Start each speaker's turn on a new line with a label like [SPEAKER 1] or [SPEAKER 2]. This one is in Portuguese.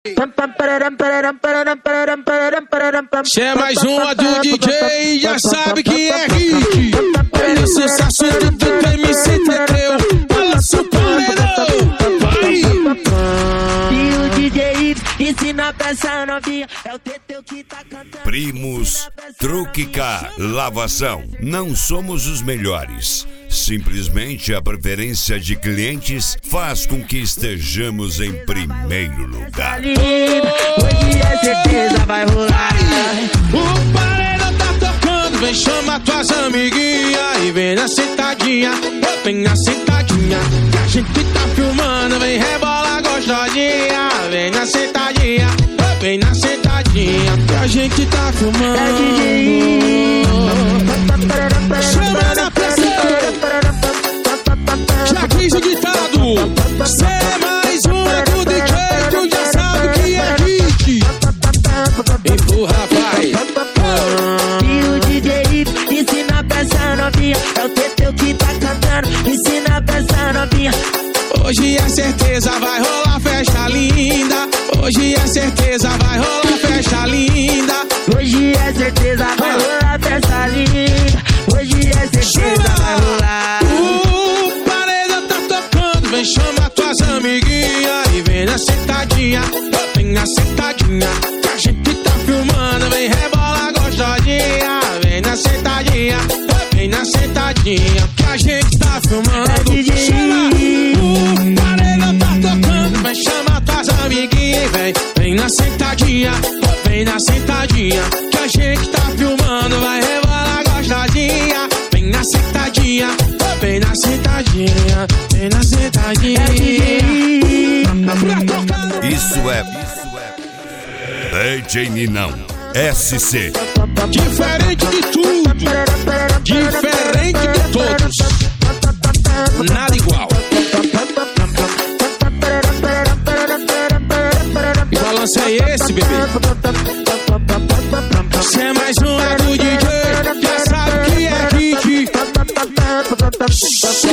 [SPEAKER 1] Se é mais uma do DJ, já sabe que é hit. Olha o sucesso do MC Teteu. Balança o paredão, vai!
[SPEAKER 2] E o DJ ensina pra essa novinha, é o Teteu que tá cantando.
[SPEAKER 3] Primos Truque K Lavação. Não somos os melhores. Simplesmente a preferência de clientes faz com que estejamos em primeiro lugar.
[SPEAKER 2] Hoje é certeza vai rolar.
[SPEAKER 1] O paredão tá tocando, vem chamar tuas amiguinhas e vem na sentadinha, vem na sentadinha. Que a gente tá filmando, vem rebolar gostosinha, vem na sentadinha, vem na sentadinha. Que a gente tá filmando.
[SPEAKER 2] É DJ.
[SPEAKER 1] Chama na pressão. Já quis o ditado. Cê é mais uma do DJ, tu já sabe que é hit. Empurra, vai.
[SPEAKER 2] E o DJ ensina pra essa novinha, é o Teteu que tá cantando. Ensina pra essa novinha.
[SPEAKER 1] Hoje é certeza vai rolar festa linda. Hoje é certeza vai rolar festa linda.
[SPEAKER 2] Hoje é certeza vai rolar festa linda. Hoje é certeza vai rolar.
[SPEAKER 1] O paredão tá tocando, vem chamar tuas amiguinhas e vem na sentadinha, vem na sentadinha. Que a gente tá filmando, vem rebolar gostosinha, vem na sentadinha, vem na sentadinha. Que a gente tá filmando. O paredão tá tocando, vem chamar tuas amiguinhas e vem na sentadinha, vem na sentadinha. Que a gente tá filmando, vai rebolar gostosinha, vem na sentadinha, vem na sentadinha, vem na sentadinha.
[SPEAKER 3] Isso é DJ Ninão SC.
[SPEAKER 1] Diferente de tudo, diferente de todos, nada igual. E balança é esse, bebê. Cê é mais uma do DJ, já sabe que é hit.